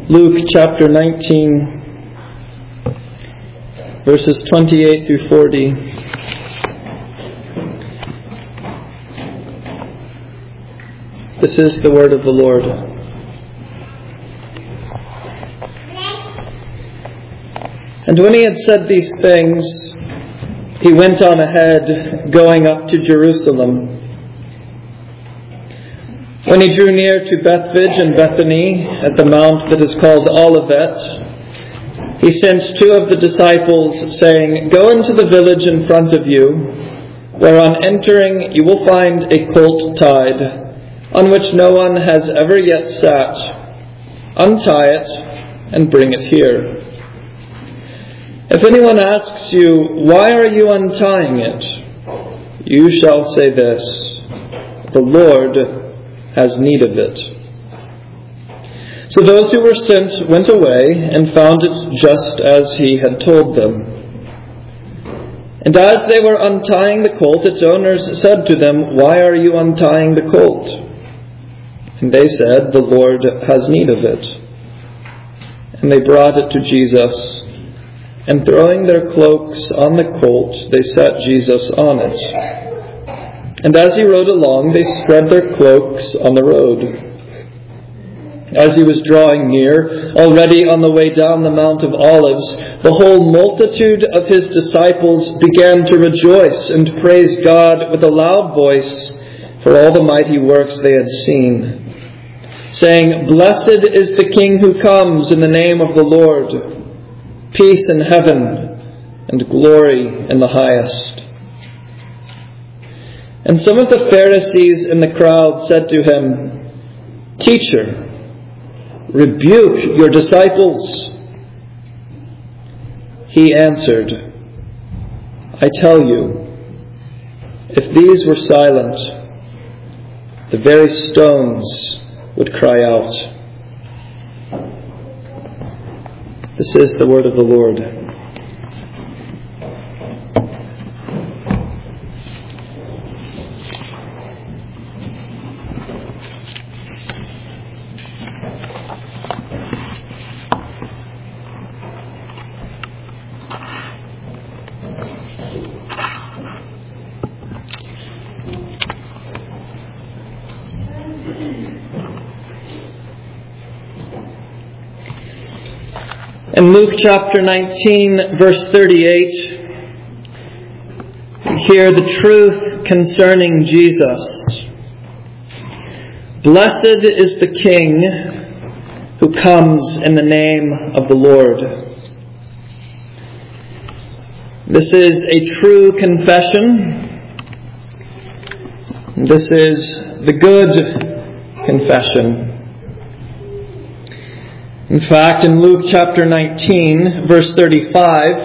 Luke chapter 19, verses 28 through 40. This is the word of the Lord. And when he had said these things, he went on ahead, going up to Jerusalem. When he drew near to Bethphage and Bethany, at the mount that is called Olivet, he sent two of the disciples, saying, "Go into the village in front of you, where on entering you will find a colt tied, on which no one has ever yet sat. Untie it and bring it here. If anyone asks you, 'Why are you untying it?' you shall say this, 'The Lord has need of it.'" So those who were sent went away and found it just as he had told them. And as they were untying the colt, its owners said to them, "Why are you untying the colt?" And they said, "The Lord has need of it." And they brought it to Jesus, and throwing their cloaks on the colt, they set Jesus on it. And as he rode along, they spread their cloaks on the road. As he was drawing near, already on the way down the Mount of Olives, the whole multitude of his disciples began to rejoice and praise God with a loud voice for all the mighty works they had seen, saying, "Blessed is the King who comes in the name of the Lord. Peace in heaven and glory in the highest." And some of the Pharisees in the crowd said to him, "Teacher, rebuke your disciples." He answered, "I tell you, if these were silent, the very stones would cry out." This is the word of the Lord. In Luke chapter 19, verse 38, we hear the truth concerning Jesus. "Blessed is the King who comes in the name of the Lord." This is a true confession. This is the good confession. In fact, in Luke chapter 19, verse 35,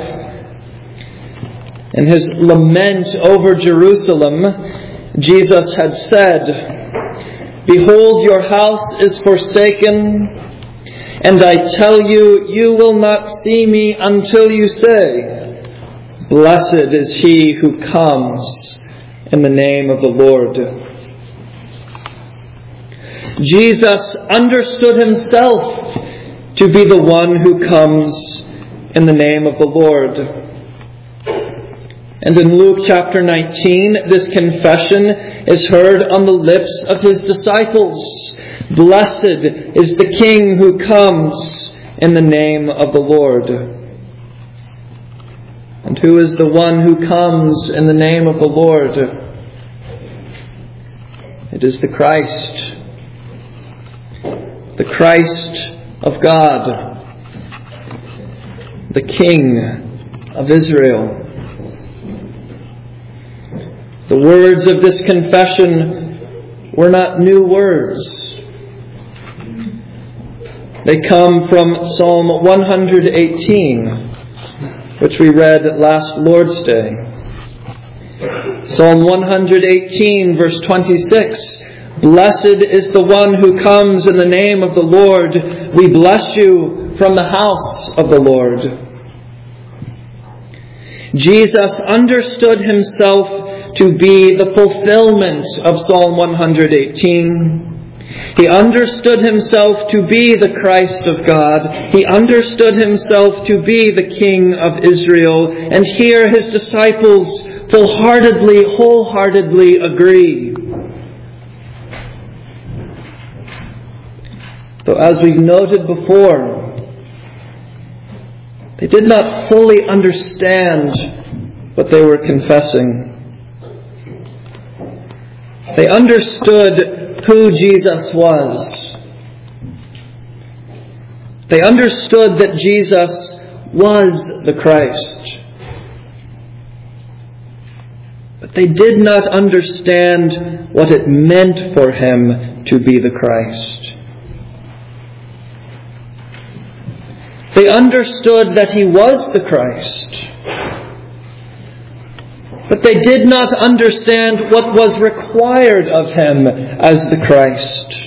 in his lament over Jerusalem, Jesus had said, "Behold, your house is forsaken, and I tell you, you will not see me until you say, 'Blessed is he who comes in the name of the Lord.'" Jesus understood himself to be the one who comes in the name of the Lord. And in Luke chapter 19, this confession is heard on the lips of his disciples. "Blessed is the King who comes in the name of the Lord." And who is the one who comes in the name of the Lord? It is the Christ. The Christ of God, the King of Israel. The words of this confession were not new words. They come from Psalm 118, which we read last Lord's Day. Psalm 118, verse 26. "Blessed is the one who comes in the name of the Lord. We bless you from the house of the Lord." Jesus understood himself to be the fulfillment of Psalm 118. He understood himself to be the Christ of God. He understood himself to be the King of Israel. And here his disciples wholeheartedly agree. Though as we've noted before, they did not fully understand what they were confessing. They understood who Jesus was. They understood that Jesus was the Christ. But they did not understand what it meant for him to be the Christ. They understood that he was the Christ. But they did not understand what was required of him as the Christ.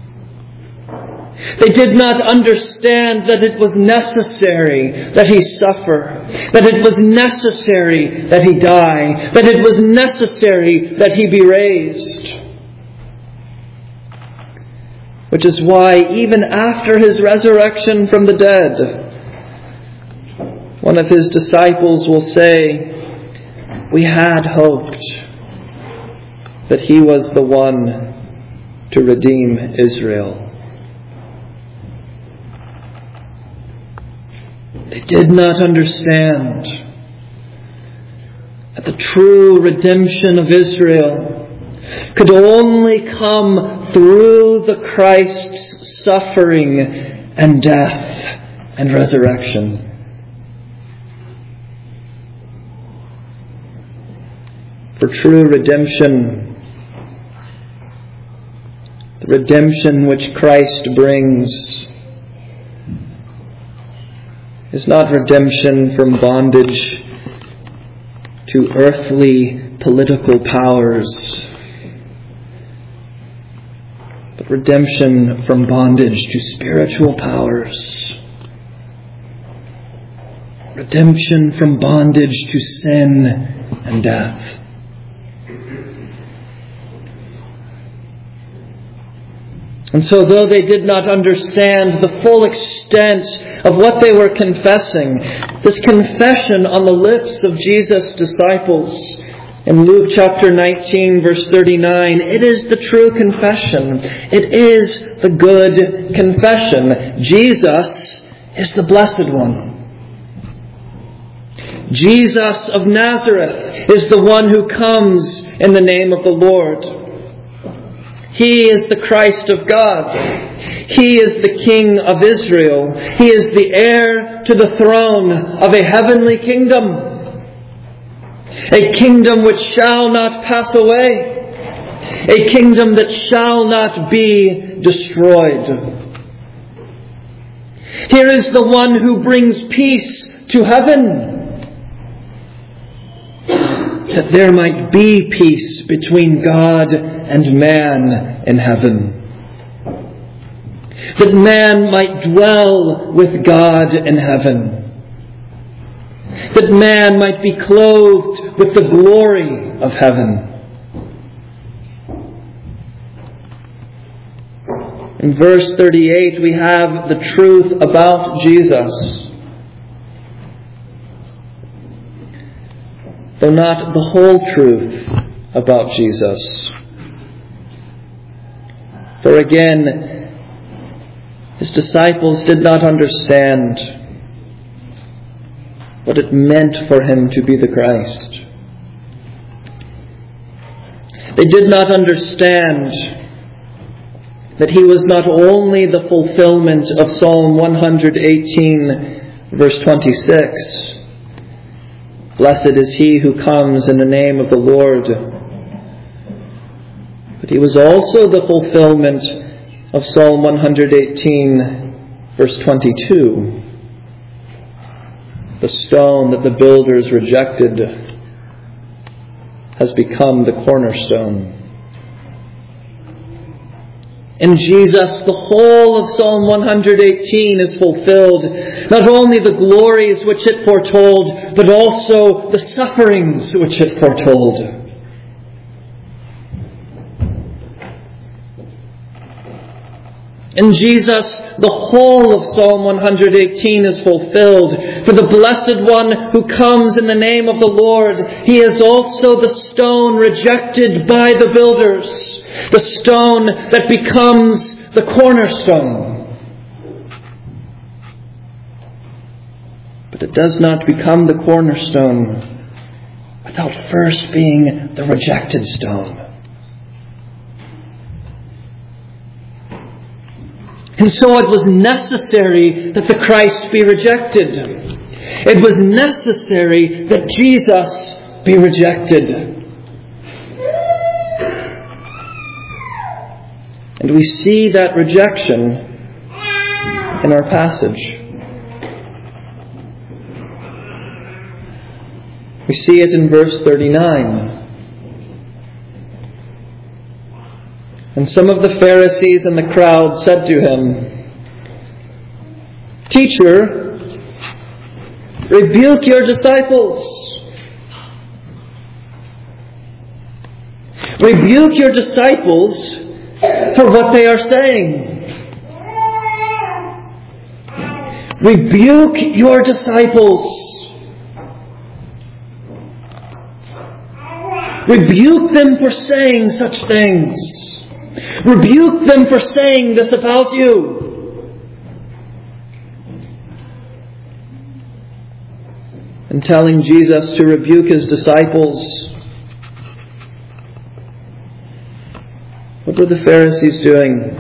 They did not understand that it was necessary that he suffer, that it was necessary that he die, that it was necessary that he be raised. Which is why even after his resurrection from the dead, one of his disciples will say, "We had hoped that he was the one to redeem Israel." They did not understand that the true redemption of Israel could only come through the Christ's suffering and death and resurrection. For true redemption, the redemption which Christ brings, is not redemption from bondage to earthly political powers, but redemption from bondage to spiritual powers. Redemption from bondage to sin and death. And so though they did not understand the full extent of what they were confessing, this confession on the lips of Jesus' disciples in Luke chapter 19 verse 39, it is the true confession. It is the good confession. Jesus is the Blessed One. Jesus of Nazareth is the one who comes in the name of the Lord. He is the Christ of God. He is the King of Israel. He is the heir to the throne of a heavenly kingdom. A kingdom which shall not pass away. A kingdom that shall not be destroyed. Here is the one who brings peace to heaven, that there might be peace between God and man in heaven. That man might dwell with God in heaven. That man might be clothed with the glory of heaven. In verse 38 we have the truth about Jesus. Though not the whole truth about Jesus. For again, his disciples did not understand what it meant for him to be the Christ. They did not understand that he was not only the fulfillment of Psalm 118, verse 26, "Blessed is he who comes in the name of the Lord," but he was also the fulfillment of Psalm 118, verse 22. "The stone that the builders rejected has become the cornerstone." In Jesus, the whole of Psalm 118 is fulfilled. Not only the glories which it foretold, but also the sufferings which it foretold. In Jesus, the whole of Psalm 118 is fulfilled. For the Blessed One who comes in the name of the Lord, He is also the stone rejected by the builders, the stone that becomes the cornerstone. But it does not become the cornerstone without first being the rejected stone. And so it was necessary that the Christ be rejected. It was necessary that Jesus be rejected. And we see that rejection in our passage. We see it in verse 39. And some of the Pharisees and the crowd said to Him, "Teacher, rebuke your disciples." Rebuke your disciples for what they are saying. Rebuke your disciples. Rebuke them for saying such things. Rebuke them for saying this about you. And telling Jesus to rebuke His disciples, what were the Pharisees doing?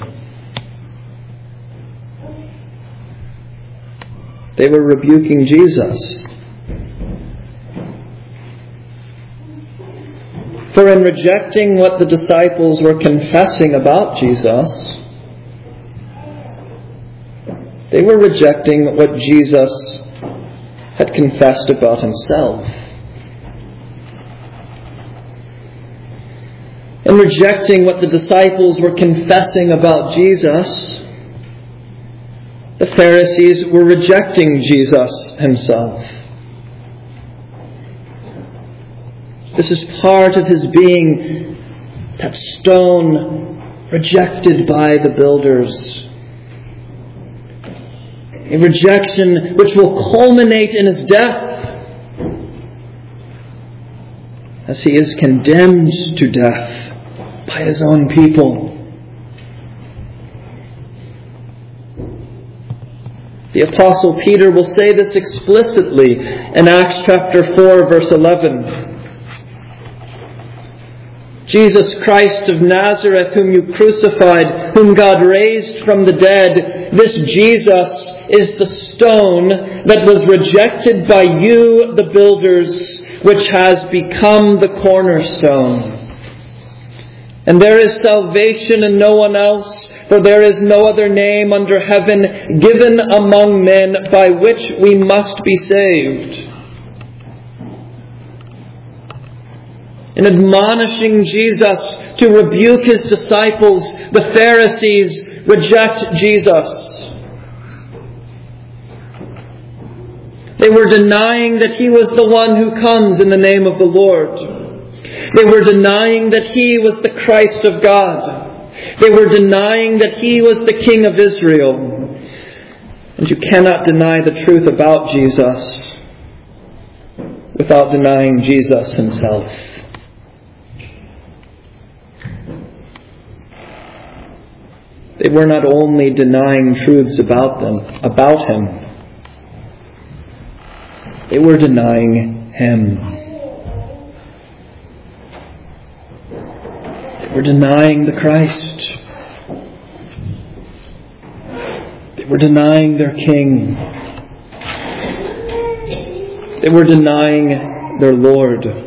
They were rebuking Jesus. For in rejecting what the disciples were confessing about Jesus, they were rejecting what Jesus had confessed about Himself. In rejecting what the disciples were confessing about Jesus, the Pharisees were rejecting Jesus Himself. This is part of His being that stone rejected by the builders. A rejection which will culminate in His death, as He is condemned to death by His own people. The Apostle Peter will say this explicitly in Acts chapter 4, verse 11. Jesus Christ of Nazareth, whom you crucified, whom God raised from the dead, this Jesus is the stone that was rejected by you, the builders, which has become the cornerstone. And there is salvation in no one else, for there is no other name under heaven given among men by which we must be saved. In admonishing Jesus to rebuke His disciples, the Pharisees reject Jesus. They were denying that He was the one who comes in the name of the Lord. They were denying that He was the Christ of God. They were denying that He was the King of Israel. And you cannot deny the truth about Jesus without denying Jesus Himself. They were not only denying truths about Him, they were denying Him. They were denying the Christ. They were denying their King. They were denying their Lord.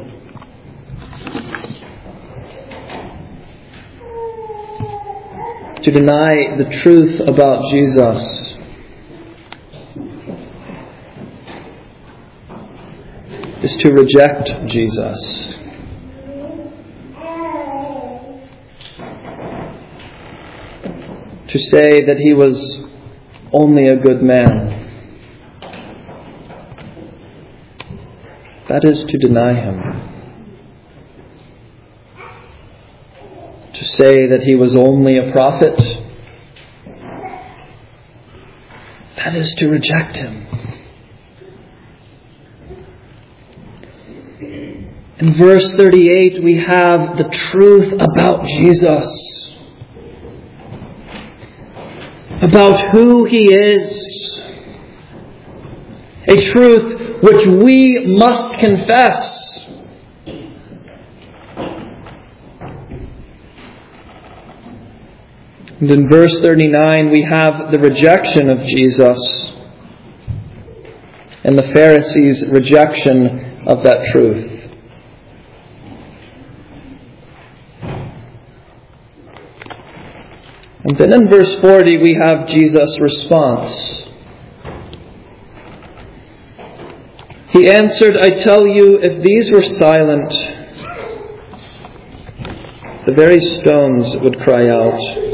To deny the truth about Jesus is to reject Jesus. To say that He was only a good man, that is to deny Him. To say that He was only a prophet, That is to reject Him. In verse 38, we have the truth about Jesus, about who He is, a truth which we must confess. And in verse 39, we have the rejection of Jesus and the Pharisees' rejection of that truth. And then in verse 40, we have Jesus' response. He answered, I tell you, if these were silent, the very stones would cry out.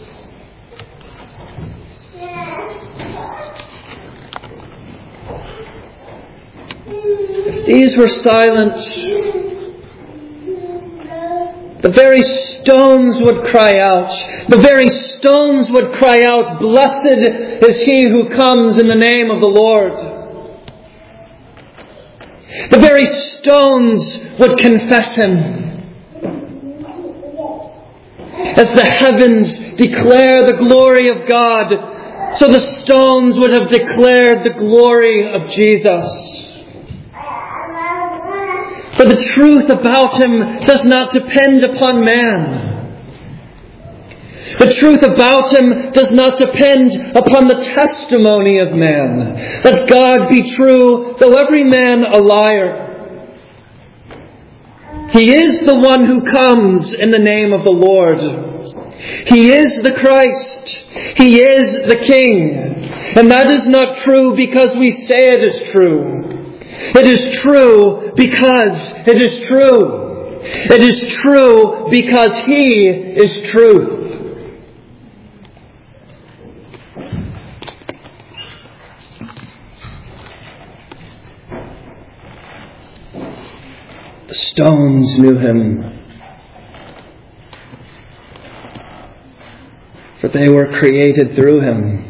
These were silent. The very stones would cry out. The very stones would cry out, blessed is he who comes in the name of the Lord. The very stones would confess Him. As the heavens declare the glory of God, so the stones would have declared the glory of Jesus. For the truth about Him does not depend upon man. The truth about Him does not depend upon the testimony of man. Let God be true, though every man a liar. He is the one who comes in the name of the Lord. He is the Christ. He is the King. And that is not true because we say it is true. It is true because it is true. It is true because He is truth. The stones knew Him, for they were created through Him.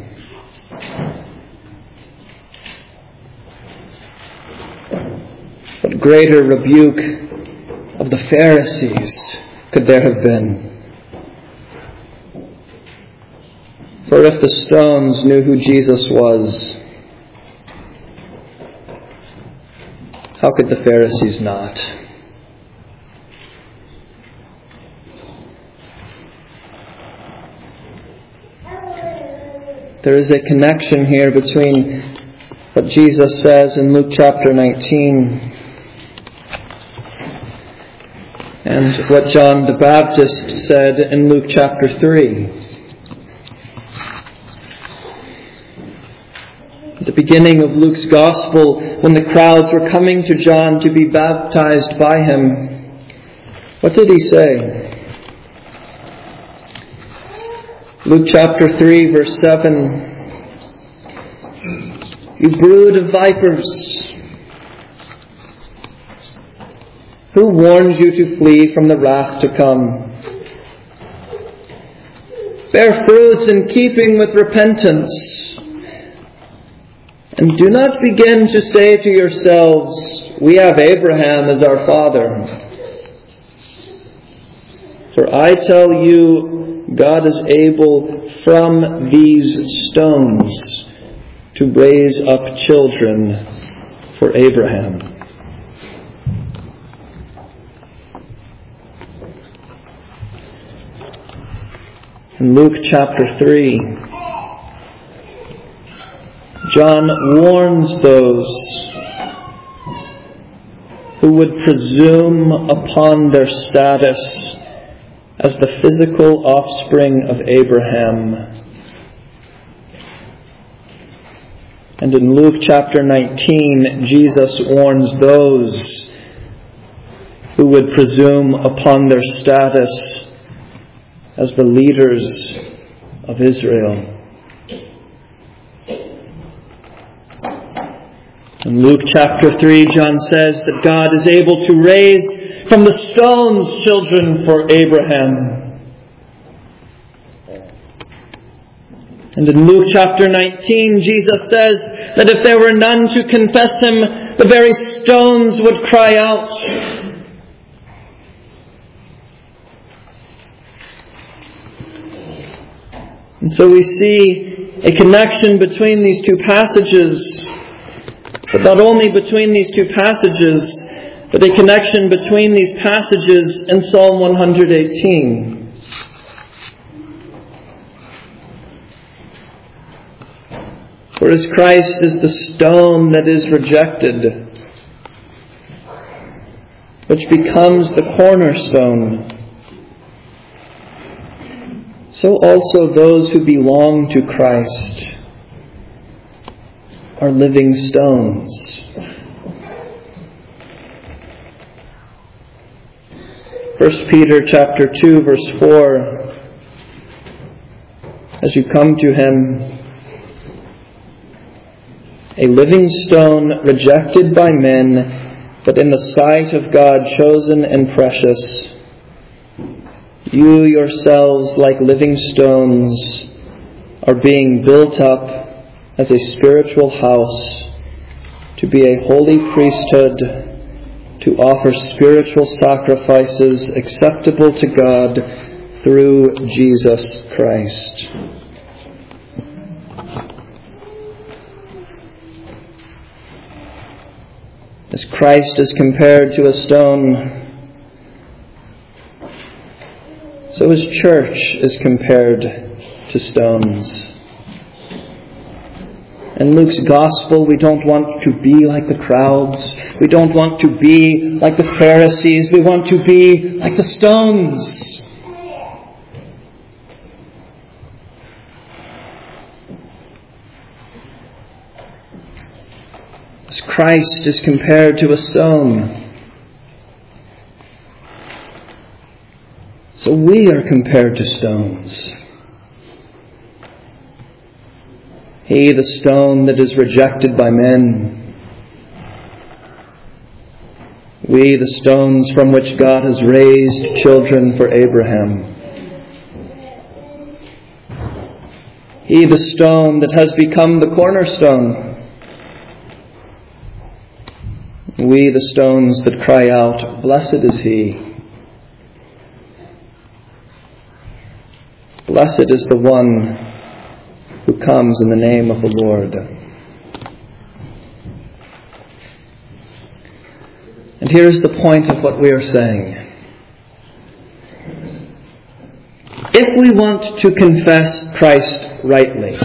What greater rebuke of the Pharisees could there have been? For if the stones knew who Jesus was, how could the Pharisees not? There is a connection here between what Jesus says in Luke chapter 19 and what John the Baptist said in Luke chapter 3. At the beginning of Luke's Gospel, when the crowds were coming to John to be baptized by him, what did he say? Luke chapter 3, verse 7. You brood of vipers, who warned you to flee from the wrath to come? Bear fruits in keeping with repentance, and do not begin to say to yourselves, we have Abraham as our father. For I tell you, God is able from these stones to raise up children for Abraham. In Luke chapter 3, John warns those who would presume upon their status as the physical offspring of Abraham. And in Luke chapter 19, Jesus warns those who would presume upon their status as the leaders of Israel. In Luke chapter 3, John says that God is able to raise from the stones children for Abraham. And in Luke chapter 19, Jesus says that if there were none to confess Him, the very stones would cry out. And so we see a connection between these two passages, but not only between these two passages, but a connection between these passages in Psalm 118. For as Christ is the stone that is rejected, which becomes the cornerstone, so also those who belong to Christ are living stones. 1 Peter chapter 2 verse 4, as you come to Him, a living stone rejected by men, but in the sight of God chosen and precious. You yourselves, like living stones, are being built up as a spiritual house to be a holy priesthood, to offer spiritual sacrifices acceptable to God through Jesus Christ. As Christ is compared to a stone, so His church is compared to stones. In Luke's Gospel, we don't want to be like the crowds. We don't want to be like the Pharisees. We want to be like the stones. As Christ is compared to a stone, so we are compared to stones. He, the stone that is rejected by men. We, the stones from which God has raised children for Abraham. He, the stone that has become the cornerstone. We, the stones that cry out, "Blessed is He." Blessed is the one who comes in the name of the Lord. And here's the point of what we are saying. If we want to confess Christ rightly,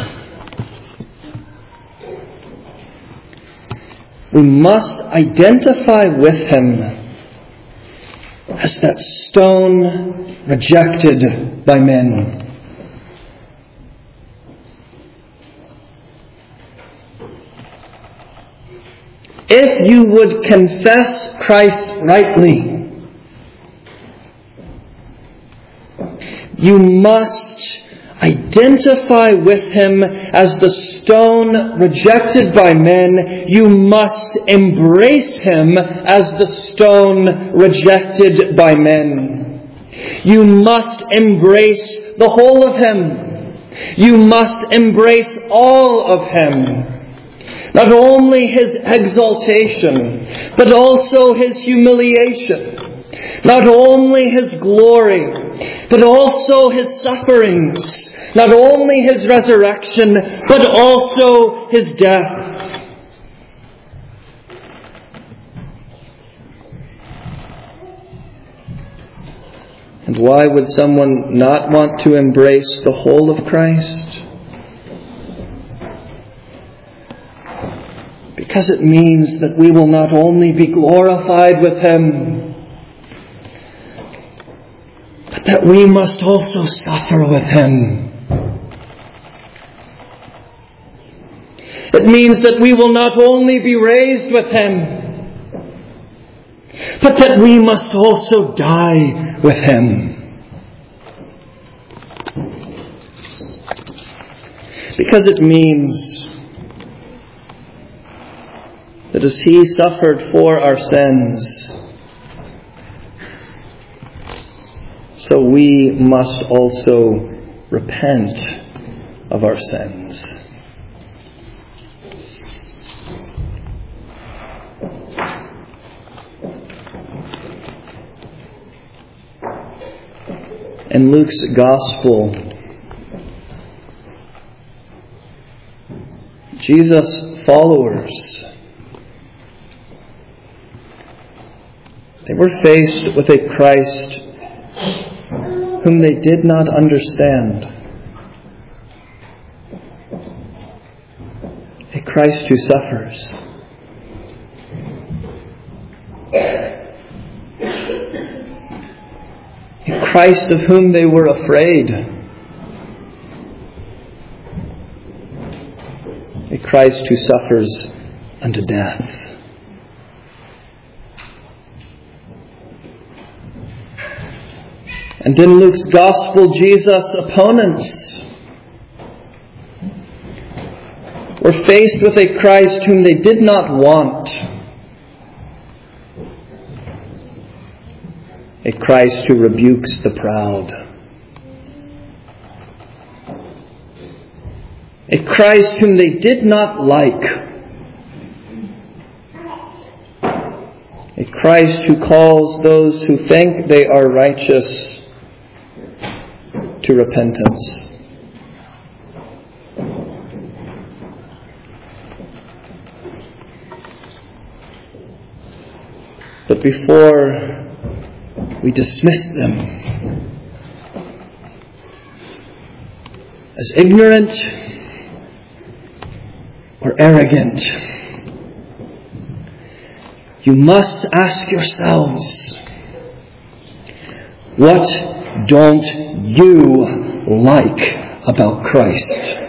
we must identify with Him as that stone rejected by men. If you would confess Christ rightly, you must identify with Him as the stone rejected by men. You must embrace Him as the stone rejected by men. You must embrace the whole of Him. You must embrace all of Him. Not only His exaltation, but also His humiliation. Not only His glory, but also His sufferings. Not only His resurrection, but also His death. And why would someone not want to embrace the whole of Christ? Because it means that we will not only be glorified with Him, but that we must also suffer with Him. It means that we will not only be raised with Him, but that we must also die with Him. Because it means that as He suffered for our sins, so we must also repent of our sins. In Luke's Gospel, Jesus' followers, they were faced with a Christ whom they did not understand. A Christ who suffers. A Christ of whom they were afraid. A Christ who suffers unto death. And in Luke's Gospel, Jesus' opponents were faced with a Christ whom they did not want. A Christ who rebukes the proud. A Christ whom they did not like. A Christ who calls those who think they are righteous to repentance. But before we dismiss them as ignorant or arrogant, you must ask yourselves, what don't you like about Christ?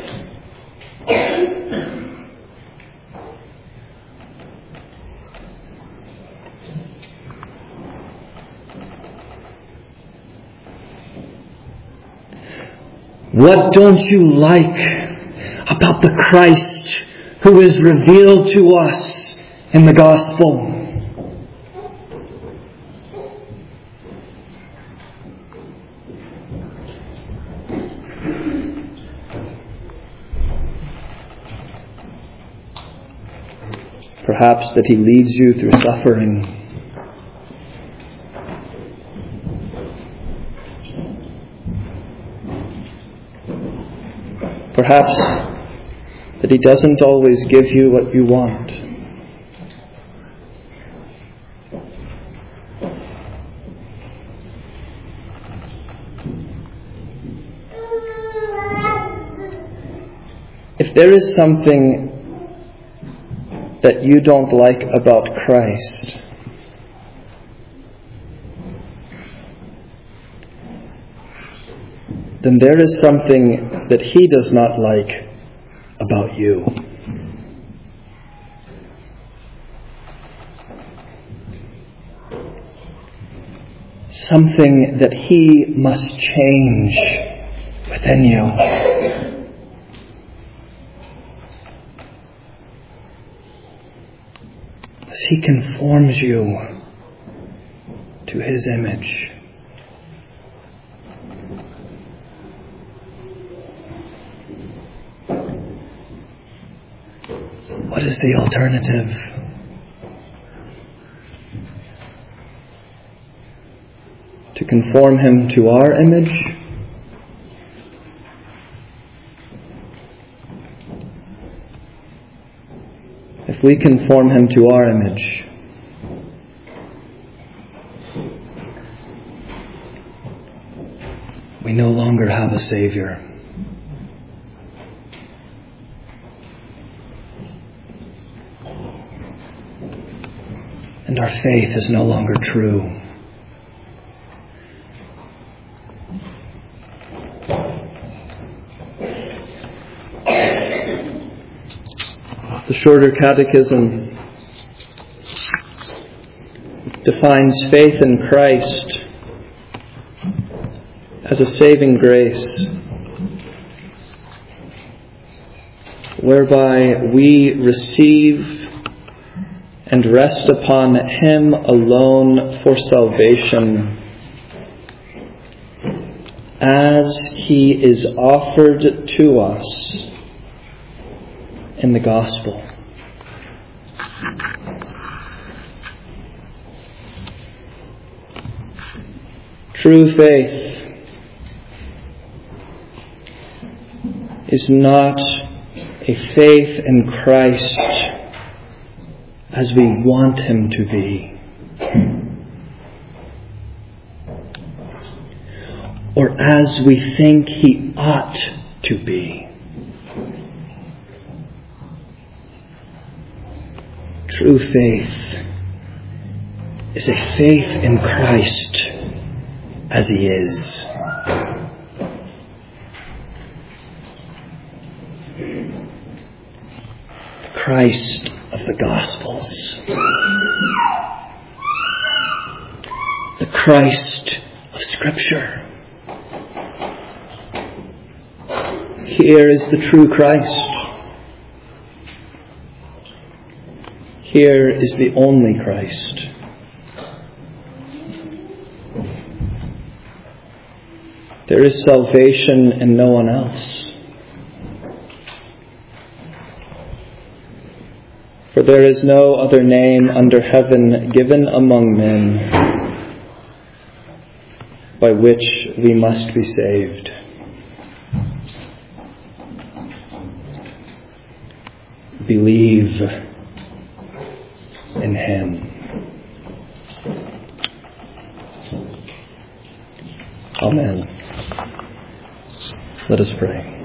What don't you like about the Christ who is revealed to us in the Gospel? Perhaps that He leads you through suffering. Perhaps that He doesn't always give you what you want. If there is something that you don't like about Christ, then there is something that He does not like about you. Something that He must change within you. As He conforms you to His image. What is the alternative? To conform Him to our image? If we conform Him to our image, we no longer have a Savior. And our faith is no longer true. The Shorter Catechism defines faith in Christ as a saving grace, whereby we receive and rest upon Him alone for salvation, as He is offered to us in the gospel. True faith is not a faith in Christ as we want Him to be, or as we think He ought to be. True faith is a faith in Christ as He is. The Christ of the Gospels. The Christ of Scripture. Here is the true Christ. Here is the only Christ. There is salvation in no one else. For there is no other name under heaven given among men by which we must be saved. Believe in Him. Amen. Let us pray.